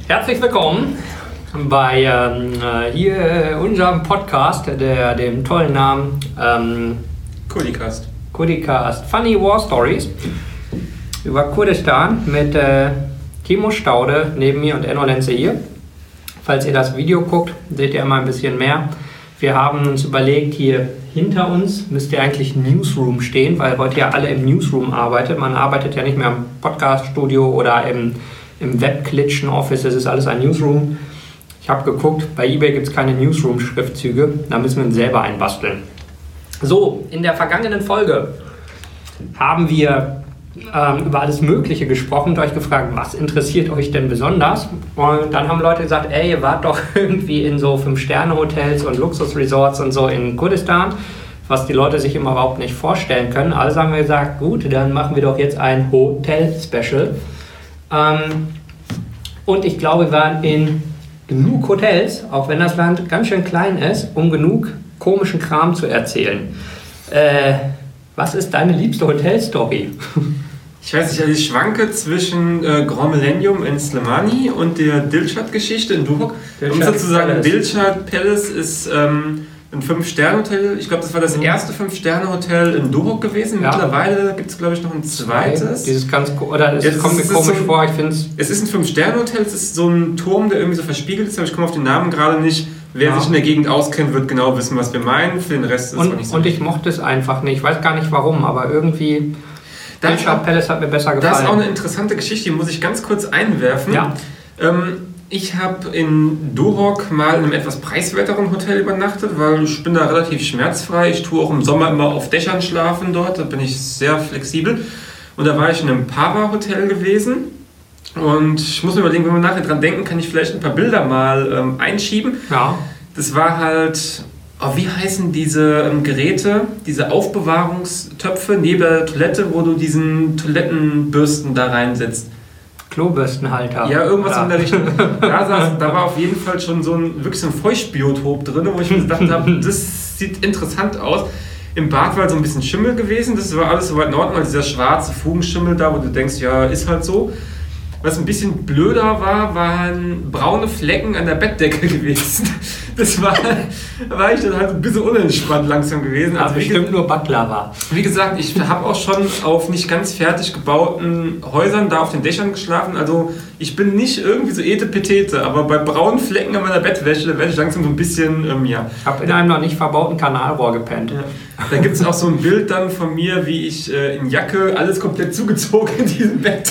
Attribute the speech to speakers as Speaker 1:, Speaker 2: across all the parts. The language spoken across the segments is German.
Speaker 1: Herzlich willkommen bei unserem Podcast, dem tollen Namen
Speaker 2: Kurdicast.
Speaker 1: Funny War Stories über Kurdistan mit Timo Staude neben mir und Enno Lenze hier. Falls ihr das Video guckt, seht ihr immer ein bisschen mehr. Wir haben uns überlegt, hier hinter uns müsste eigentlich Newsroom stehen, weil heute ja alle im Newsroom arbeitet. Man arbeitet ja nicht mehr im Podcaststudio oder im Webklitschen-Office, das ist alles ein Newsroom. Ich habe geguckt, bei eBay gibt es keine Newsroom-Schriftzüge, da müssen wir uns selber einbasteln. So, in der vergangenen Folge haben wir über alles Mögliche gesprochen und euch gefragt, was interessiert euch denn besonders? Und dann haben Leute gesagt, ey, ihr wart doch irgendwie in so 5-Sterne-Hotels und Luxusresorts und so in Kurdistan, was die Leute sich immer überhaupt nicht vorstellen können. Also haben wir gesagt, gut, dann machen wir doch jetzt ein Hotel-Special. Und ich glaube, wir waren in genug Hotels, auch wenn das Land ganz schön klein ist, um genug komischen Kram zu erzählen. Was ist deine liebste Hotelstory?
Speaker 2: Ich weiß nicht, also ich schwanke zwischen Grand Millennium in Slimani und der Dilshad-Geschichte in Duhok. Um sozusagen, Dilshad Palace ist ein 5-Sterne-Hotel. Ich glaube, das war das erste 5-Sterne-Hotel in Duhok gewesen. Ja. Mittlerweile gibt es, glaube ich, noch ein zweites.
Speaker 1: Dieses ganz, oder es kommt mir komisch vor, ich finde es...
Speaker 2: Es ist ein 5-Sterne-Hotel, es ist so ein Turm, der irgendwie so verspiegelt ist, aber ich komme auf den Namen gerade nicht. Wer sich in der Gegend auskennt, wird genau wissen, was wir meinen. Für den Rest ist es auch nicht so.
Speaker 1: Und ich mochte es einfach nicht. Ich weiß gar nicht warum, aber irgendwie... Dilshad Palace hat mir besser gefallen.
Speaker 2: Das ist auch eine interessante Geschichte, die muss ich ganz kurz einwerfen.
Speaker 1: Ja.
Speaker 2: Ich habe in Duhok mal in einem etwas preiswerteren Hotel übernachtet, weil ich bin da relativ schmerzfrei. Ich tue auch im Sommer immer auf Dächern schlafen dort, da bin ich sehr flexibel. Und da war ich in einem Pava-Hotel gewesen. Und ich muss mir überlegen, wenn wir nachher dran denken, kann ich vielleicht ein paar Bilder mal einschieben.
Speaker 1: Ja.
Speaker 2: Das war halt... wie heißen diese Geräte, diese Aufbewahrungstöpfe neben der Toilette, wo du diesen Toilettenbürsten da reinsetzt?
Speaker 1: Klobürstenhalter.
Speaker 2: Ja, irgendwas in der Richtung. Da war auf jeden Fall schon wirklich so ein Feuchtbiotop drin, wo ich mir gedacht habe, das sieht interessant aus. Im Bad war so ein bisschen Schimmel gewesen, das war alles soweit in Ordnung, also dieser schwarze Fugenschimmel da, wo du denkst, ja, ist halt so. Was ein bisschen blöder war, waren braune Flecken an der Bettdecke gewesen. Da war ich dann halt ein bisschen unentspannt langsam gewesen.
Speaker 1: Also bestimmt nur Baklava.
Speaker 2: Wie gesagt, ich habe auch schon auf nicht ganz fertig gebauten Häusern da auf den Dächern geschlafen. Also ich bin nicht irgendwie so etepetete, aber bei braunen Flecken an meiner Bettwäsche werde ich langsam so ein bisschen, ja.
Speaker 1: Ich habe in einem noch nicht verbauten Kanalrohr gepennt.
Speaker 2: Ja. Da gibt es auch so ein Bild dann von mir, wie ich in Jacke alles komplett zugezogen in diesem Bett.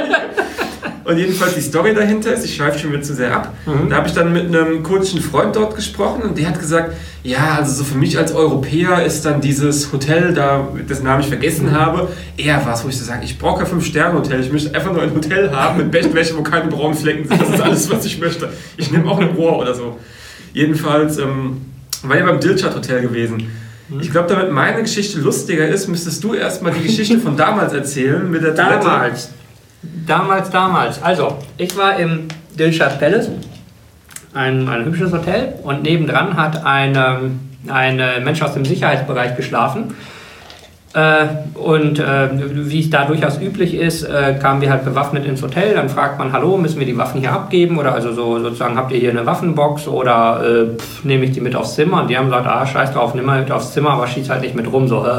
Speaker 2: Und jedenfalls die Story dahinter ist, ich schweife schon wieder zu sehr ab, da habe ich dann mit einem kurdischen Freund dort gesprochen und der hat gesagt, ja, also so für mich als Europäer ist dann dieses Hotel, da dessen Namen ich vergessen habe, eher was, wo ich so sage, ich brauche kein 5-Sterne-Hotel, ich möchte einfach nur ein Hotel haben mit Bettwäsche, wo keine braunen Flecken sind, das ist alles, was ich möchte. Ich nehme auch ein Rohr oder so. Jedenfalls war ich beim Dilshad Hotel gewesen. Ich glaube, damit meine Geschichte lustiger ist, müsstest du erstmal die Geschichte von damals erzählen mit der Toilette.
Speaker 1: Damals. Also, ich war im Dilshad Palace, ein hübsches Hotel, und nebendran hat ein Mensch aus dem Sicherheitsbereich geschlafen. Wie es da durchaus üblich ist, kamen wir halt bewaffnet ins Hotel. Dann fragt man, hallo, müssen wir die Waffen hier abgeben? Oder also sozusagen, habt ihr hier eine Waffenbox? Oder nehme ich die mit aufs Zimmer? Und die haben gesagt, scheiß drauf, nimm mal mit aufs Zimmer, aber schieß halt nicht mit rum. So,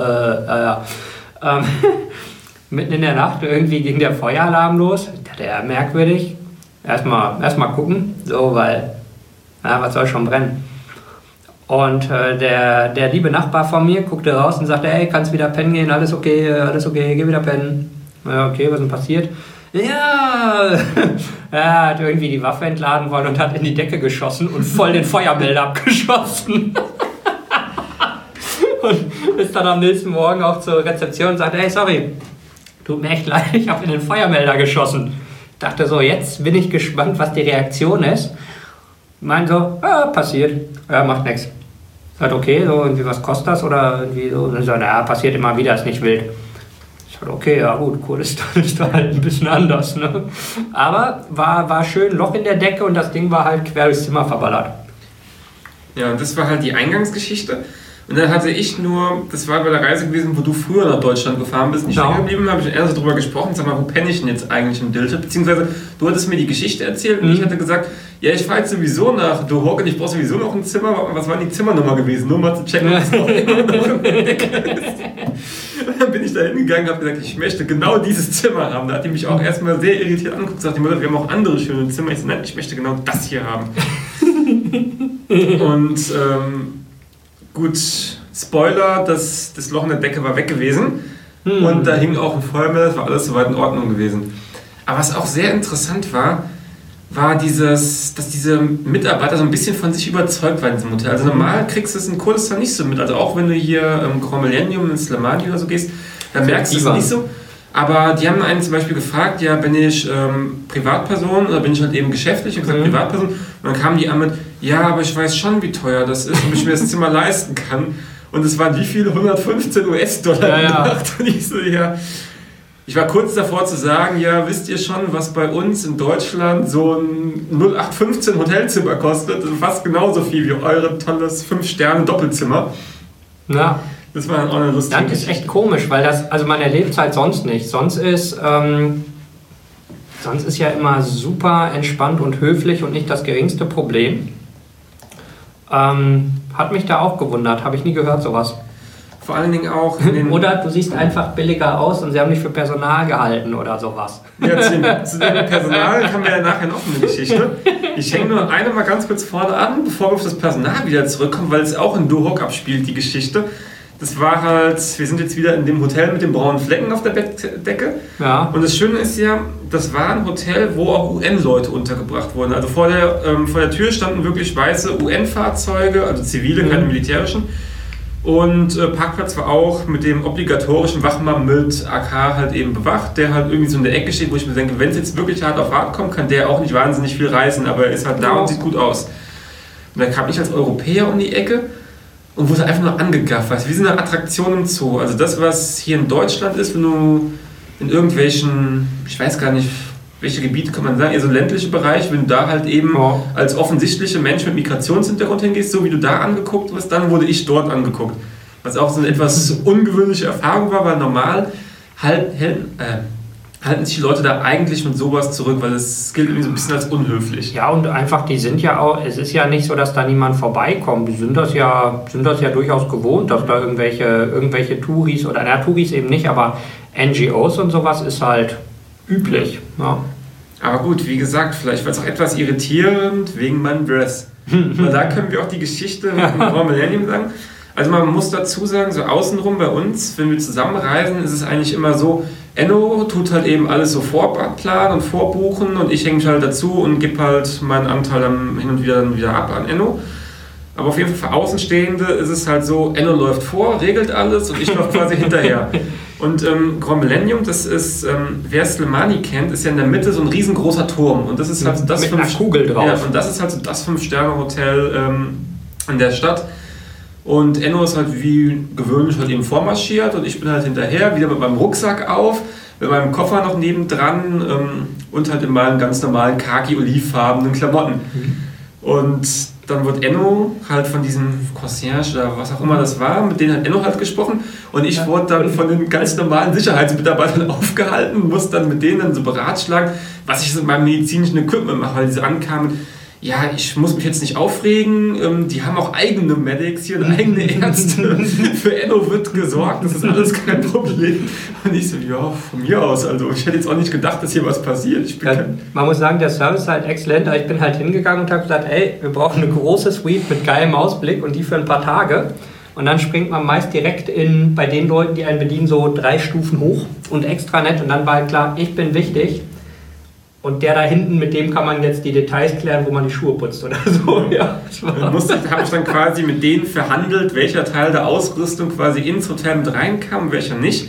Speaker 1: mitten in der Nacht irgendwie ging der Feueralarm los. Ich dachte, ja, merkwürdig. Erstmal gucken, so, weil, was soll schon brennen? Und der liebe Nachbar von mir guckte raus und sagte, hey, kannst wieder pennen gehen, alles okay, geh wieder pennen. Ja, okay, was ist denn passiert? Ja, er hat irgendwie die Waffe entladen wollen und hat in die Decke geschossen und voll den Feuermelder abgeschossen. Und ist dann am nächsten Morgen auch zur Rezeption und sagte, hey, sorry, tut mir echt leid, ich habe in den Feuermelder geschossen. Ich dachte so, jetzt bin ich gespannt, was die Reaktion ist. Mein so, passiert, macht nichts. Sagt, okay, so irgendwie, was kostet das? Oder irgendwie so, und dann so, passiert immer wieder, ist nicht wild. Ich sagte, okay, ja gut, Kurdistan ist da halt ein bisschen anders, ne? Aber war schön Loch in der Decke und das Ding war halt quer durchs Zimmer verballert.
Speaker 2: Ja, und das war halt die Eingangsgeschichte. Und dann hatte ich nur, das war bei der Reise gewesen, wo du früher nach Deutschland gefahren bist, nicht länger geblieben, habe ich eher so drüber gesprochen, sag mal, wo penne ich denn jetzt eigentlich im Dilted? Beziehungsweise, du hattest mir die Geschichte erzählt und ich hatte gesagt, ja, ich fahre jetzt sowieso nach Dohuk und ich brauche sowieso noch ein Zimmer. Was war die Zimmernummer gewesen? Nur mal zu checken, ob es noch immer noch im Decke ist. Und dann bin ich da hingegangen und habe gesagt, ich möchte genau dieses Zimmer haben. Da hat die mich auch erstmal sehr irritiert angeguckt und gesagt, die Mutter, wir haben auch andere schöne Zimmer. Ich so, nein, ich möchte genau das hier haben. Und gut, Spoiler, das Loch in der Decke war weg gewesen und da hing auch ein Feuermelder, das war alles soweit in Ordnung gewesen. Aber was auch sehr interessant war dass diese Mitarbeiter so ein bisschen von sich überzeugt waren in diesem Hotel. Also normal kriegst du es in Kurdistan nicht so mit, also auch wenn du hier im Grand Millennium in Slemani oder so gehst, dann merkst du es nicht so. Aber die haben einen zum Beispiel gefragt, ja, bin ich Privatperson oder bin ich halt eben geschäftlich? Und gesagt, Privatperson. Und dann kamen die an mit, ja, aber ich weiß schon, wie teuer das ist, ob ich mir das Zimmer leisten kann. Und es waren wie viele? 115 US-Dollar in der Nacht. Und ich so, ja. Ich war kurz davor zu sagen, ja, wisst ihr schon, was bei uns in Deutschland so ein 0815 Hotelzimmer kostet? Das ist fast genauso viel wie eure tolles 5-Sterne-Doppelzimmer.
Speaker 1: Ja.
Speaker 2: Das war dann auch eine lustige
Speaker 1: Das ist echt komisch, weil also man erlebt es halt sonst nicht. Sonst ist ja immer super entspannt und höflich und nicht das geringste Problem. Hat mich da auch gewundert, habe ich nie gehört sowas.
Speaker 2: Vor allen Dingen auch...
Speaker 1: Oder du siehst einfach billiger aus und sie haben dich für Personal gehalten oder sowas.
Speaker 2: Ja, zu dem Personal haben wir ja nachher noch eine Geschichte. Ich hänge nur eine mal ganz kurz vorne an, bevor wir auf das Personal wieder zurückkommen, weil es auch in Dohuk abspielt, die Geschichte. Das war halt, wir sind jetzt wieder in dem Hotel mit den braunen Flecken auf der Bettdecke. Ja. Und das Schöne ist ja, das war ein Hotel, wo auch UN-Leute untergebracht wurden. Also vor der Tür standen wirklich weiße UN-Fahrzeuge, also zivile, keine militärischen. Und Parkplatz war auch mit dem obligatorischen Wachmann mit AK halt eben bewacht, der halt irgendwie so in der Ecke steht, wo ich mir denke, wenn es jetzt wirklich hart auf hart kommt, kann der auch nicht wahnsinnig viel reißen, aber er ist halt da und sieht gut aus. Und dann kam ich als Europäer um die Ecke und wurde einfach nur angegafft. Weißt, wie so eine Attraktion im Zoo. Also das, was hier in Deutschland ist, wenn du in irgendwelchen, ich weiß gar nicht, welche Gebiete kann man sagen, eher so ländliche Bereich, wenn du da halt eben als offensichtlicher Mensch mit Migrationshintergrund hingehst, so wie du da angeguckt wirst, dann wurde ich dort angeguckt. Was auch so eine etwas ungewöhnliche Erfahrung war, weil normal halten sich die Leute da eigentlich mit sowas zurück, weil es gilt irgendwie so ein bisschen als unhöflich.
Speaker 1: Ja, und einfach, die sind ja auch, es ist ja nicht so, dass da niemand vorbeikommt. Die sind das ja durchaus gewohnt, dass da irgendwelche Touris oder, Touris eben nicht, aber NGOs und sowas ist halt üblich. Ja.
Speaker 2: Aber gut, wie gesagt, vielleicht war es auch etwas irritierend wegen meinem Dress. Weil da können wir auch die Geschichte mit dem Grand Millennium sagen. Also man muss dazu sagen, so außenrum bei uns, wenn wir zusammenreisen, ist es eigentlich immer so, Enno tut halt eben alles so vorplanen und vorbuchen und ich hänge mich halt dazu und gebe halt meinen Anteil dann hin und wieder ab an Enno. Aber auf jeden Fall für Außenstehende ist es halt so, Enno läuft vor, regelt alles und ich laufe quasi hinterher. Und Grand Millennium, das ist, wer Slemani kennt, ist ja in der Mitte so ein riesengroßer Turm. Und das ist halt so das
Speaker 1: mit einer Kugel drauf.
Speaker 2: Ja, und das ist halt so das 5-Sterne-Hotel in der Stadt. Und Enno ist halt wie gewöhnlich halt eben vormarschiert und ich bin halt hinterher, wieder mit meinem Rucksack auf, mit meinem Koffer noch nebendran und halt in meinen ganz normalen khaki-olivfarbenen Klamotten. Und dann wird Enno halt von diesem Concierge oder was auch immer das war, mit denen hat Enno halt gesprochen und ich wurde dann von den ganz normalen Sicherheitsmitarbeitern aufgehalten und musste dann mit denen dann so beratschlagen, was ich so mit meinem medizinischen Equipment mache, weil diese ankamen, ja, ich muss mich jetzt nicht aufregen, die haben auch eigene Medics hier und eigene Ärzte, für Enno wird gesorgt, das ist alles kein Problem. Und ich so, ja, von mir aus, also ich hätte jetzt auch nicht gedacht, dass hier was passiert.
Speaker 1: Man muss sagen, der Service ist halt exzellent, aber ich bin halt hingegangen und habe gesagt, ey, wir brauchen eine große Suite mit geilem Ausblick und die für ein paar Tage. Und dann springt man meist direkt bei den Leuten, die einen bedienen, so 3 Stufen hoch und extra nett und dann war halt klar, ich bin wichtig. Und der da hinten, mit dem kann man jetzt die Details klären, wo man die Schuhe putzt oder so. Ja,
Speaker 2: habe ich dann quasi mit denen verhandelt, welcher Teil der Ausrüstung quasi ins Hotel mit reinkam und welcher nicht.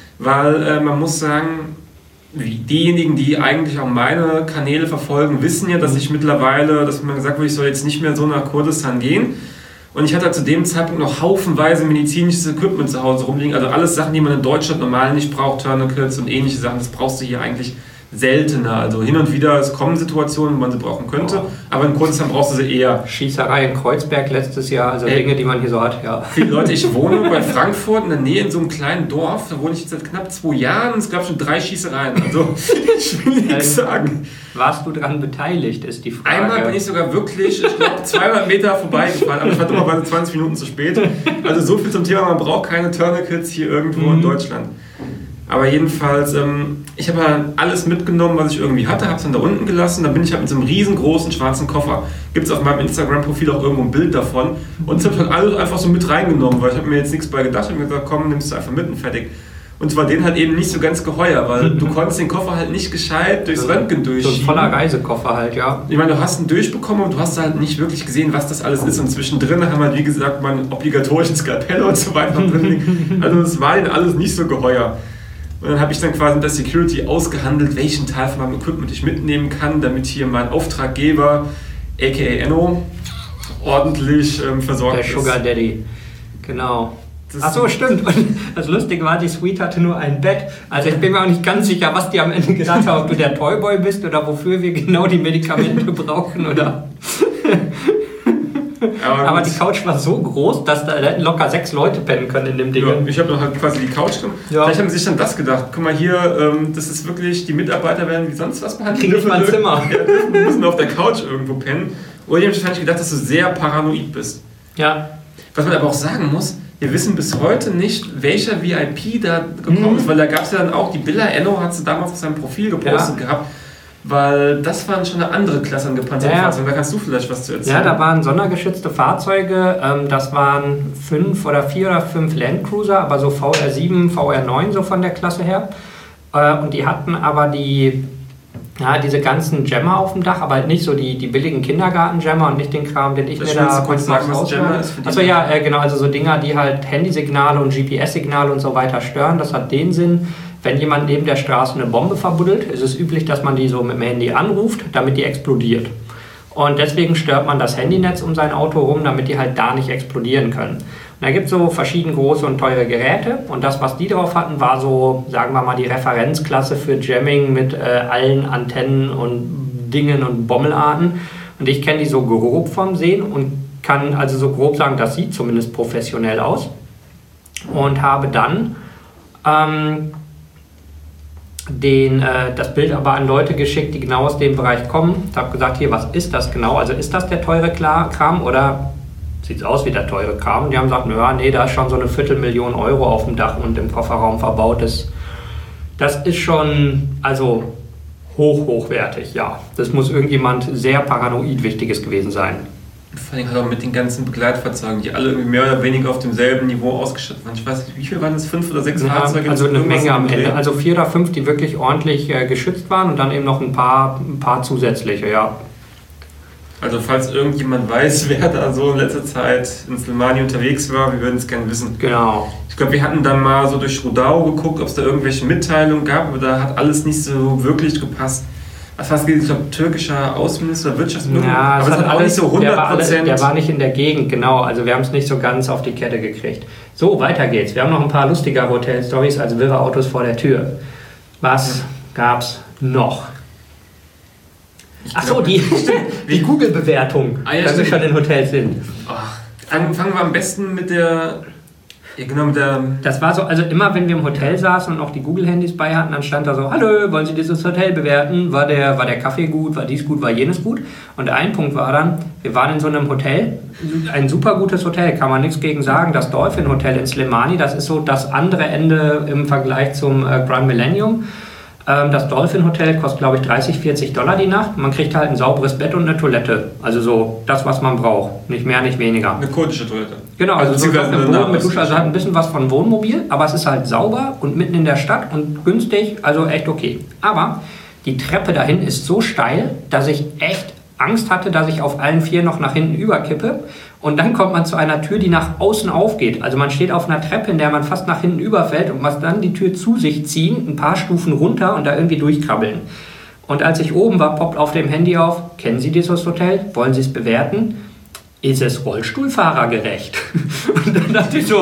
Speaker 2: Weil man muss sagen, diejenigen, die eigentlich auch meine Kanäle verfolgen, wissen ja, dass ich mittlerweile, dass mir gesagt wurde, ich soll jetzt nicht mehr so nach Kurdistan gehen. Und ich hatte zu dem Zeitpunkt noch haufenweise medizinisches Equipment zu Hause rumliegen. Also alles Sachen, die man in Deutschland normal nicht braucht, Tourniquets und ähnliche Sachen, das brauchst du hier eigentlich seltener. Also hin und wieder, es kommen Situationen, wo man sie brauchen könnte, aber in Kurdistan brauchst du sie eher.
Speaker 1: Schießerei in Kreuzberg letztes Jahr, also Dinge, die man hier so hat, ja.
Speaker 2: Viele Leute, ich wohne bei Frankfurt in der Nähe in so einem kleinen Dorf, da wohne ich jetzt seit knapp 2 Jahren und es gab schon 3 Schießereien. Also ich will nichts sagen.
Speaker 1: Warst du daran beteiligt, ist die Frage.
Speaker 2: Einmal bin ich sogar wirklich, ich glaube, 200 Meter vorbeigefahren, aber ich war dummerweise 20 Minuten zu spät. Also so viel zum Thema, man braucht keine Tourniquets hier irgendwo in Deutschland. Aber jedenfalls, ich habe halt alles mitgenommen, was ich irgendwie hatte, habe es dann da unten gelassen. Dann bin ich halt mit so einem riesengroßen schwarzen Koffer. Gibt es auf meinem Instagram-Profil auch irgendwo ein Bild davon. Und das habe ich halt alles einfach so mit reingenommen, weil ich habe mir jetzt nichts bei gedacht. Ich habe mir gesagt, komm, nimmst du einfach mit und fertig. Und zwar den halt eben nicht so ganz geheuer, weil du konntest den Koffer halt nicht gescheit durchs Röntgen durchschieben.
Speaker 1: So ein voller Reisekoffer halt, ja.
Speaker 2: Ich meine, du hast ihn durchbekommen und du hast halt nicht wirklich gesehen, was das alles ist. Und zwischendrin haben wir, wie gesagt, mein obligatorischen Skalpell und so weiter drin. Also das war ihnen alles nicht so geheuer. Und dann habe ich dann quasi mit der Security ausgehandelt, welchen Teil von meinem Equipment ich mitnehmen kann, damit hier mein Auftraggeber, aka Enno, ordentlich versorgt ist.
Speaker 1: Der Sugar Daddy, genau. Achso, stimmt. Und das Lustige war, die Suite hatte nur ein Bett. Also ich bin mir auch nicht ganz sicher, was die am Ende gedacht haben, ob du der Toyboy bist oder wofür wir genau die Medikamente brauchen oder... Aber die Couch war so groß, dass da hätten locker 6 Leute pennen können in dem Ding.
Speaker 2: Ja, ich habe noch halt quasi die Couch genommen. Ja. Vielleicht haben sie sich dann das gedacht. Guck mal hier, das ist wirklich, die Mitarbeiter werden wie sonst was behandelt.
Speaker 1: Krieg ich mal ein Zimmer.
Speaker 2: Ja, die müssen auf der Couch irgendwo pennen. Oder die haben wahrscheinlich gedacht, dass du sehr paranoid bist.
Speaker 1: Ja.
Speaker 2: Was man aber auch sagen muss, wir wissen bis heute nicht, welcher VIP da gekommen ist, weil da gab es ja dann auch, die Bilder, Enno hat sie damals auf seinem Profil gepostet gehabt. Weil das waren schon eine andere Klasse an gepanzerten Fahrzeugen. Da kannst du vielleicht was zu erzählen.
Speaker 1: Ja, da waren sondergeschützte Fahrzeuge. Das waren 4 oder 5 Landcruiser, aber so VR7, VR9 so von der Klasse her. Und die hatten aber diese ganzen Jammer auf dem Dach, aber halt nicht so die billigen Kindergarten-Jammer und nicht den Kram, den ich mir da
Speaker 2: kurz sagen, was Jammer ist.
Speaker 1: Achso, ja, genau, also so Dinger, die halt Handysignale und GPS-Signale und so weiter stören. Das hat den Sinn. Wenn jemand neben der Straße eine Bombe verbuddelt, ist es üblich, dass man die so mit dem Handy anruft, damit die explodiert. Und deswegen stört man das Handynetz um sein Auto rum, damit die halt da nicht explodieren können. Und da gibt es so verschieden große und teure Geräte. Und das, was die drauf hatten, war so, sagen wir mal, die Referenzklasse für Jamming mit allen Antennen und Dingen und Bommelarten. Und ich kenne die so grob vom Sehen und kann also so grob sagen, das sieht zumindest professionell aus. Und habe dann... das Bild aber an Leute geschickt, die genau aus dem Bereich kommen. Ich habe gesagt, hier, was ist das genau? Also ist das der teure Kram oder sieht es aus wie der teure Kram? Und die haben gesagt, nee, da ist schon so eine 250.000 Euro auf dem Dach und im Kofferraum verbaut. Das ist schon, also hochwertig, ja. Das muss irgendjemand sehr paranoid Wichtiges gewesen sein.
Speaker 2: Vor allem halt auch mit den ganzen Begleitfahrzeugen, die alle irgendwie mehr oder weniger auf demselben Niveau ausgestattet waren. Ich weiß nicht, wie viel waren es? 5 oder 6 Fahrzeuge?
Speaker 1: Also eine Menge am Ende. Also 4 oder 5, die wirklich ordentlich geschützt waren und dann eben noch ein paar zusätzliche, ja.
Speaker 2: Also falls irgendjemand weiß, wer da so in letzter Zeit in Slimani unterwegs war, wir würden es gerne wissen.
Speaker 1: Genau.
Speaker 2: Ich glaube, wir hatten dann mal so durch Rudau geguckt, ob es da irgendwelche Mitteilungen gab, aber da hat alles nicht so wirklich gepasst. Was geht, ich glaube, türkischer Außenminister, Wirtschaftsminister,
Speaker 1: ja,
Speaker 2: aber es hat auch nicht so 100%.
Speaker 1: Der war nicht in der Gegend, genau, also wir haben es nicht so ganz auf die Kette gekriegt. So, weiter geht's. Wir haben noch ein paar lustige Hotel-Stories, also wirre Autos vor der Tür. Was gab's noch? Achso, die Google-Bewertung, wenn wir schon in Hotels sind.
Speaker 2: Fangen wir am besten mit der... Ja, genau,
Speaker 1: das war so, also immer wenn wir im Hotel saßen und auch die Google-Handys bei hatten, dann stand da so, hallo, wollen Sie dieses Hotel bewerten? War der Kaffee gut, war dies gut, war jenes gut? Und ein Punkt war dann, wir waren in so einem Hotel, ein super gutes Hotel, kann man nichts gegen sagen, das Dolphin Hotel in Slimani, das ist so das andere Ende im Vergleich zum Grand Millennium. Das Dolphin Hotel kostet, glaube ich, $30-40 die Nacht. Man kriegt halt ein sauberes Bett und eine Toilette. Also so das, was man braucht. Nicht mehr, nicht weniger.
Speaker 2: Eine kurdische Toilette.
Speaker 1: Genau, also so eine Boden mit Dusche. Also hat ein bisschen was von Wohnmobil, aber es ist halt sauber und mitten in der Stadt und günstig. Also echt okay. Aber die Treppe dahin ist so steil, dass ich echt Angst hatte, dass ich auf allen 4 noch nach hinten überkippe. Und dann kommt man zu einer Tür, die nach außen aufgeht. Also man steht auf einer Treppe, in der man fast nach hinten überfällt und muss dann die Tür zu sich ziehen, ein paar Stufen runter und da irgendwie durchkrabbeln. Und als ich oben war, poppt auf dem Handy auf, kennen Sie dieses Hotel? Wollen Sie es bewerten? Ist es rollstuhlfahrergerecht? Und dann dachte ich so,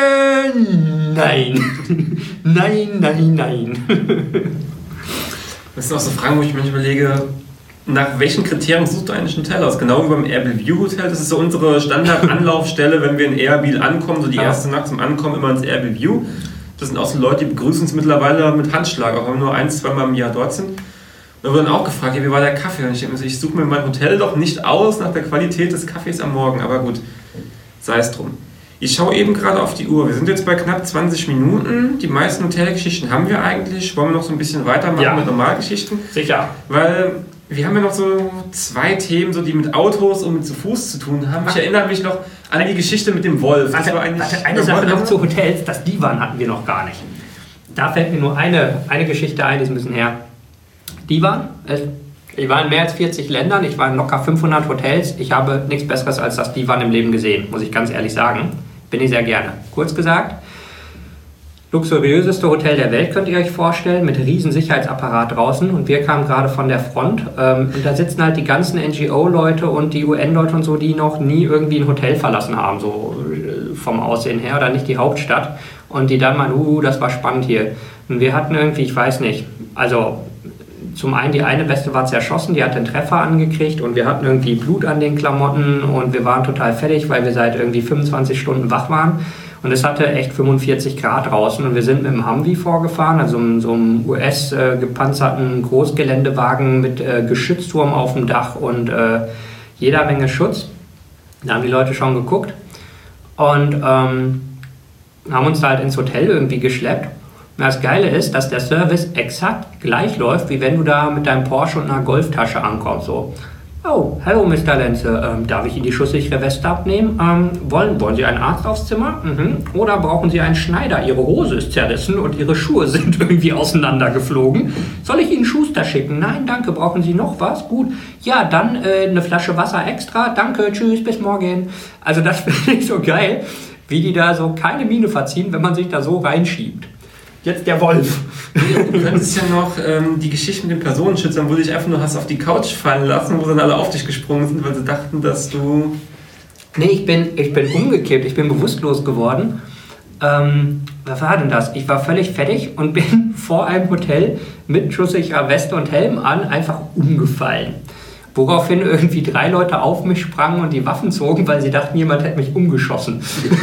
Speaker 1: nein. Nein.
Speaker 2: Das sind auch so Fragen, wo ich mir überlege, nach welchen Kriterien suchst du eigentlich ein Hotel aus? Genau wie beim Airbnb Hotel, das ist so unsere Standard-Anlaufstelle, wenn wir in Airbnb ankommen, so die erste Nacht zum Ankommen immer ins Airbnb. Das sind auch so Leute, die begrüßen uns mittlerweile mit Handschlag, auch wenn wir nur 1-2 Mal im Jahr dort sind. Und da wurde dann auch gefragt, wie war der Kaffee? Und ich denke mir so, ich suche mir mein Hotel doch nicht aus nach der Qualität des Kaffees am Morgen, aber gut, sei es drum. Ich schaue eben gerade auf die Uhr. Wir sind jetzt bei knapp 20 Minuten. Die meisten Hotelgeschichten haben wir eigentlich. Wollen wir noch so ein bisschen weitermachen mit Normalgeschichten?
Speaker 1: Sicher.
Speaker 2: Weil wir haben ja noch so 2 Themen, so, die mit Autos und mit zu Fuß zu tun haben. Ich erinnere mich noch an die Geschichte mit dem Wolf. Das war eigentlich
Speaker 1: eine Sache noch zu Hotels, das Divan hatten wir noch gar nicht. Da fällt mir nur eine Geschichte ein, die ist ein bisschen her. Divan, ich war in mehr als 40 Ländern, ich war in locker 500 Hotels. Ich habe nichts Besseres als das Divan im Leben gesehen, muss ich ganz ehrlich sagen. Bin ich sehr gerne. Kurz gesagt, luxuriöseste Hotel der Welt könnt ihr euch vorstellen, mit riesen Sicherheitsapparat draußen. Und wir kamen gerade von der Front. Und da sitzen halt die ganzen NGO-Leute und die UN-Leute und so, die noch nie irgendwie ein Hotel verlassen haben, so vom Aussehen her, oder nicht die Hauptstadt. Und die dann meinen, das war spannend hier. Und wir hatten irgendwie, ich weiß nicht, also zum einen die eine Weste war zerschossen, die hat den Treffer angekriegt und wir hatten irgendwie Blut an den Klamotten und wir waren total fertig, weil wir seit irgendwie 25 Stunden wach waren. Und es hatte echt 45 Grad draußen und wir sind mit dem Humvee vorgefahren, also so einem US-gepanzerten Großgeländewagen mit Geschützturm auf dem Dach und jeder Menge Schutz. Da haben die Leute schon geguckt und haben uns da halt ins Hotel irgendwie geschleppt. Und das Geile ist, dass der Service exakt gleich läuft, wie wenn du da mit deinem Porsche und einer Golftasche ankommst. So, oh, hallo Mr. Lenze, darf ich Ihnen die schusssichere Weste abnehmen? Wollen Sie einen Arzt aufs Zimmer? Oder brauchen Sie einen Schneider? Ihre Hose ist zerrissen und Ihre Schuhe sind irgendwie auseinandergeflogen. Soll ich Ihnen Schuster schicken? Nein, danke. Brauchen Sie noch was? Gut. Ja, dann eine Flasche Wasser extra. Danke, tschüss, bis morgen. Also das finde ich so geil, wie die da so keine Miene verziehen, wenn man sich da so reinschiebt. Jetzt der Wolf.
Speaker 2: Du könntest ja noch die Geschichte mit den Personenschützern, wo du dich einfach nur hast auf die Couch fallen lassen, wo dann alle auf dich gesprungen sind, weil sie dachten, dass du...
Speaker 1: Nee, ich bin umgekippt, ich bin bewusstlos geworden. Was war denn das? Ich war völlig fertig und bin vor einem Hotel mit schusssicherer Weste und Helm an einfach umgefallen. Woraufhin irgendwie 3 Leute auf mich sprangen und die Waffen zogen, weil sie dachten, jemand hätte mich umgeschossen.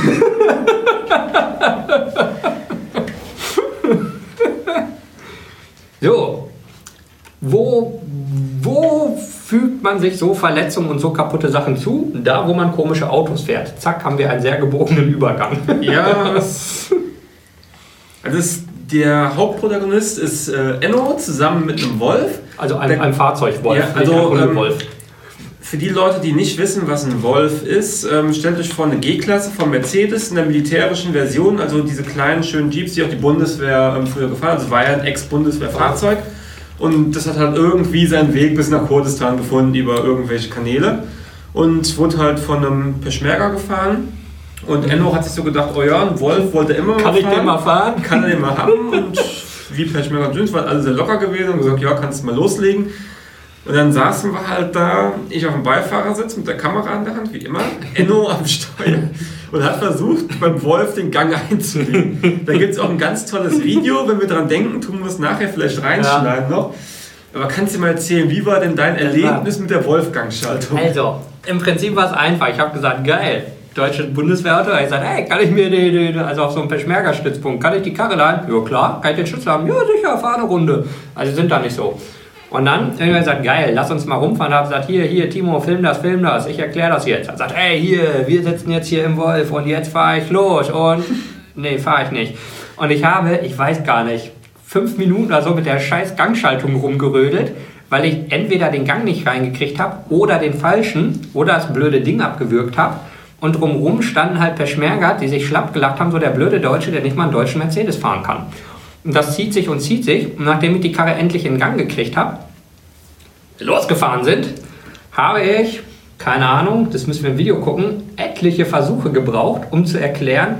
Speaker 1: So, wo fügt man sich so Verletzungen und so kaputte Sachen zu? Da, wo man komische Autos fährt. Zack, haben wir einen sehr gebogenen Übergang.
Speaker 2: Ja, der Hauptprotagonist ist Enno zusammen mit einem Wolf.
Speaker 1: Also ein Fahrzeugwolf,
Speaker 2: ja, also ein Wolf. Für die Leute, die nicht wissen, was ein Wolf ist, stellt euch vor eine G-Klasse von Mercedes in der militärischen Version, also diese kleinen schönen Jeeps, die auch die Bundeswehr früher gefahren hat. Also war ja ein Ex-Bundeswehrfahrzeug und das hat halt irgendwie seinen Weg bis nach Kurdistan gefunden über irgendwelche Kanäle und wurde halt von einem Peschmerga gefahren. Und Enno hat sich so gedacht, oh ja, ein Wolf wollte immer mal fahren.
Speaker 1: Kann ich den mal fahren?
Speaker 2: Kann er den mal haben. Und wie Peschmerga und Dünns waren alle sehr locker gewesen und gesagt, ja, kannst du mal loslegen. Und dann saßen wir halt da, ich auf dem Beifahrersitz mit der Kamera in der Hand, wie immer, Enno am Steuer und hat versucht, beim Wolf den Gang einzulegen. Da gibt es auch ein ganz tolles Video, wenn wir dran denken, tun wir es nachher vielleicht reinschneiden noch. Aber kannst du mal erzählen, wie war denn dein Erlebnis mit der Wolfgangschaltung?
Speaker 1: Also, im Prinzip war es einfach. Ich habe gesagt, geil, deutsche Bundeswehrauto. Ich gesagt, hey, kann ich mir also auf so einem Peschmerga-Stützpunkt, kann ich die Karre leihen? Ja klar. Kann ich den Schutz haben? Ja sicher, fahr eine Runde. Also sind da nicht so. Und dann irgendwann gesagt, geil, lass uns mal rumfahren. Da habe ich gesagt, hier, Timo, film das, ich erkläre das jetzt. Er sagt, hey, hier, wir sitzen jetzt hier im Wolf und jetzt fahre ich los. Und nee, fahre ich nicht. Und ich weiß gar nicht, 5 Minuten oder so mit der scheiß Gangschaltung rumgerödelt, weil ich entweder den Gang nicht reingekriegt habe oder den falschen oder das blöde Ding abgewürgt habe. Und drumherum standen halt Peschmerga, die sich schlapp gelacht haben, so der blöde Deutsche, der nicht mal einen deutschen Mercedes fahren kann. Und das zieht sich. Und nachdem ich die Karre endlich in Gang gekriegt habe, losgefahren sind, habe ich, keine Ahnung, das müssen wir im Video gucken, etliche Versuche gebraucht, um zu erklären,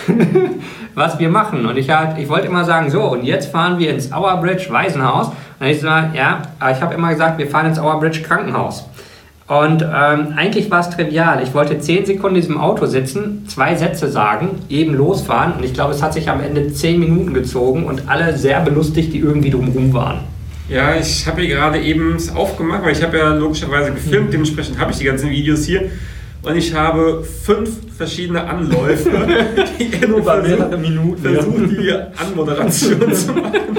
Speaker 1: was wir machen. Und ich wollte immer sagen, so, und jetzt fahren wir ins Our Bridge Waisenhaus. Und ich sage, ja, aber ich habe immer gesagt, wir fahren ins Our Bridge Krankenhaus. Und eigentlich war es trivial. Ich wollte 10 Sekunden in diesem Auto sitzen, 2 Sätze sagen, eben losfahren. Und ich glaube, es hat sich am Ende 10 Minuten gezogen und alle sehr belustigt, die irgendwie drumherum waren.
Speaker 2: Ja, ich habe hier gerade eben es aufgemacht, weil ich habe ja logischerweise gefilmt, dementsprechend habe ich die ganzen Videos hier. Und ich habe 5 verschiedene Anläufe, die Enno versucht, die Anmoderation zu machen.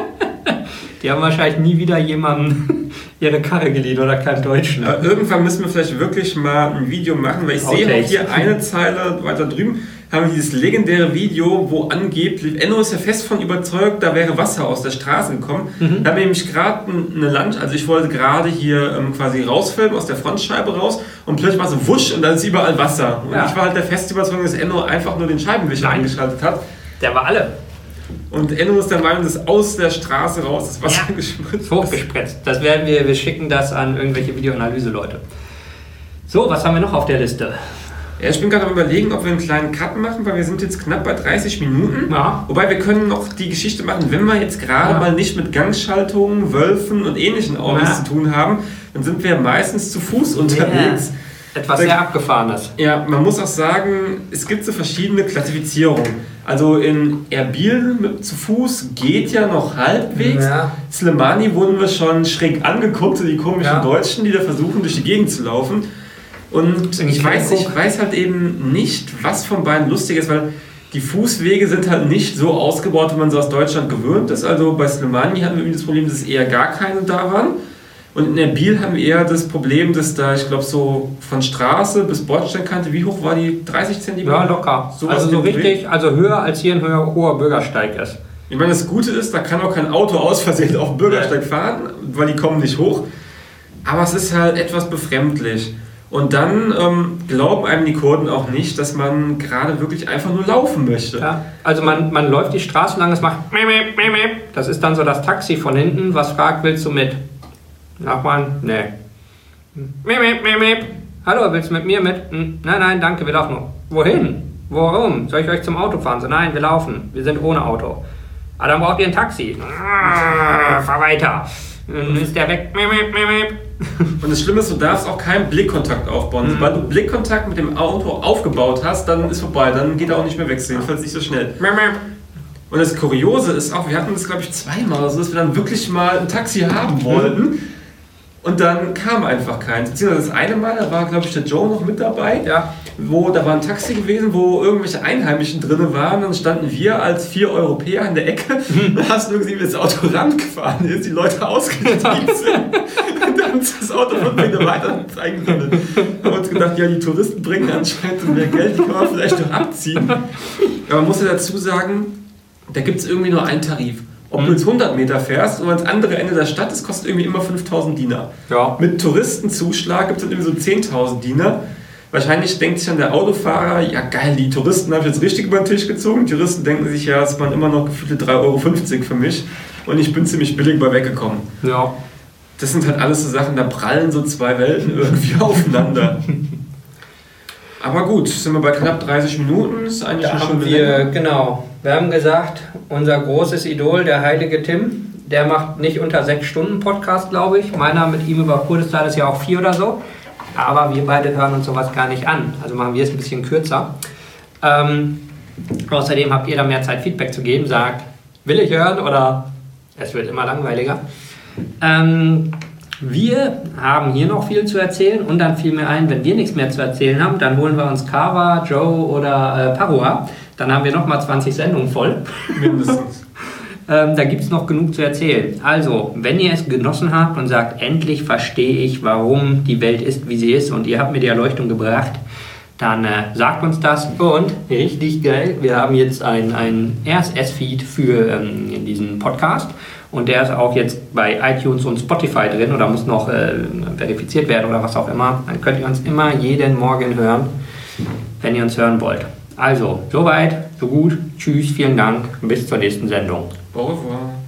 Speaker 1: Die haben wahrscheinlich nie wieder jemandem ihre Karre geliehen oder kein Deutsch.
Speaker 2: Ne? Irgendwann müssen wir vielleicht wirklich mal ein Video machen, weil ich sehe auch hier eine Zeile weiter drüben, haben wir dieses legendäre Video, wo angeblich, Enno ist ja fest von überzeugt, da wäre Wasser aus der Straße gekommen. Da haben wir nämlich gerade eine Lunch, also ich wollte gerade hier quasi rausfilmen, aus der Frontscheibe raus und plötzlich war so wusch und dann ist überall Wasser. Und ich war halt der festen Überzeugung, dass Enno einfach nur den Scheibenwischer eingeschaltet hat.
Speaker 1: Der war alle.
Speaker 2: Und Enno ist der Meinung, dass aus der Straße raus das Wasser gespritzt.
Speaker 1: Hochgespritzt. Das werden wir schicken das an irgendwelche Videoanalyse-Leute. So, was haben wir noch auf der Liste?
Speaker 2: Ja, ich bin gerade am Überlegen, ob wir einen kleinen Cut machen, weil wir sind jetzt knapp bei 30 Minuten. Ja. Wobei wir können noch die Geschichte machen, wenn wir jetzt gerade mal nicht mit Gangschaltungen, Wölfen und ähnlichen Autos zu tun haben, dann sind wir meistens zu Fuß unterwegs.
Speaker 1: Etwas sehr Abgefahrenes.
Speaker 2: Ja, man muss auch sagen, es gibt so verschiedene Klassifizierungen. Also in Erbil zu Fuß geht ja noch halbwegs. Ja. Slimani wurden wir schon schräg angeguckt, so die komischen Deutschen, die da versuchen, durch die Gegend zu laufen. Und ich weiß halt eben nicht, was von beiden lustig ist, weil die Fußwege sind halt nicht so ausgebaut, wie man so aus Deutschland gewöhnt ist. Also bei Slimani hatten wir das Problem, dass eher gar keine da waren. Und in Erbil haben wir eher das Problem, dass da, ich glaube, so von Straße bis Bordsteinkante, wie hoch war die? 30 cm?
Speaker 1: Ja, locker. So also so richtig, also höher als hier ein hoher Bürgersteig ist.
Speaker 2: Ich meine, das Gute ist, da kann auch kein Auto aus Versehen auf dem Bürgersteig fahren, weil die kommen nicht hoch. Aber es ist halt etwas befremdlich. Und dann glauben einem die Kurden auch nicht, dass man gerade wirklich einfach nur laufen möchte. Ja,
Speaker 1: also man läuft die Straße lang, es macht das ist dann so das Taxi von hinten, was fragt, willst du mit? Nachbarn? Nee. Hallo, willst du mit mir mit? Nein, danke, wir laufen nur. Wohin? Warum? Soll ich euch zum Auto fahren? So, nein, wir laufen. Wir sind ohne Auto. Aber dann braucht ihr ein Taxi. Fahr weiter. Dann ist der weg.
Speaker 2: Und das Schlimme ist, du darfst auch keinen Blickkontakt aufbauen. Sobald du Blickkontakt mit dem Auto aufgebaut hast, dann ist vorbei. Dann geht er auch nicht mehr weg. Jedenfalls nicht so schnell. Und das Kuriose ist auch, wir hatten das glaube ich zweimal so, dass wir dann wirklich mal ein Taxi haben wollten. Und dann kam einfach keins. Beziehungsweise das eine Mal, da war, glaube ich, der Joe noch mit dabei. Ja. Da war ein Taxi gewesen, wo irgendwelche Einheimischen drin waren. Dann standen wir als 4 Europäer in der Ecke. Dann hast du nur gesehen, wie das Auto rangefahren ist, die Leute ausgestiegen sind. Und dann ist das Auto 5 Meter weiter zeigen können. Wir haben uns gedacht, ja, die Touristen bringen anscheinend mehr Geld, die kann man vielleicht noch abziehen. Aber man muss ja dazu sagen, da gibt es irgendwie nur einen Tarif. Ob du jetzt 100 Meter fährst und ans andere Ende der Stadt, das kostet irgendwie immer 5.000 Dinar. Ja. Mit Touristenzuschlag gibt es dann irgendwie so 10.000 Dinar. Wahrscheinlich denkt sich dann der Autofahrer, ja geil, die Touristen habe ich jetzt richtig über den Tisch gezogen. Die Touristen denken sich, ja, das waren immer noch gefühlte 3,50 Euro für mich und ich bin ziemlich billig bei weggekommen. Ja. Das sind halt alles so Sachen, da prallen so zwei Welten irgendwie aufeinander. Aber gut, sind wir bei knapp 30 Minuten, ist eigentlich
Speaker 1: da haben wir, genau. Wir haben gesagt, unser großes Idol, der heilige Tim, der macht nicht unter 6 Stunden Podcast, glaube ich. Meiner mit ihm über Kurdistan ist ja auch 4 oder so. Aber wir beide hören uns sowas gar nicht an. Also machen wir es ein bisschen kürzer. Außerdem habt ihr da mehr Zeit, Feedback zu geben. Sagt, will ich hören oder es wird immer langweiliger. Wir haben hier noch viel zu erzählen und dann fiel mir ein, wenn wir nichts mehr zu erzählen haben, dann holen wir uns Kawa, Joe oder Parua. Dann haben wir nochmal 20 Sendungen voll. Mindestens. Da gibt es noch genug zu erzählen. Also, wenn ihr es genossen habt und sagt, endlich verstehe ich, warum die Welt ist, wie sie ist und ihr habt mir die Erleuchtung gebracht, dann sagt uns das. Und richtig geil, wir haben jetzt einen RSS-Feed für diesen Podcast. Und der ist auch jetzt bei iTunes und Spotify drin oder muss noch verifiziert werden oder was auch immer. Dann könnt ihr uns immer jeden Morgen hören, wenn ihr uns hören wollt. Also, soweit, so gut. Tschüss, vielen Dank. Bis zur nächsten Sendung.
Speaker 2: Au revoir.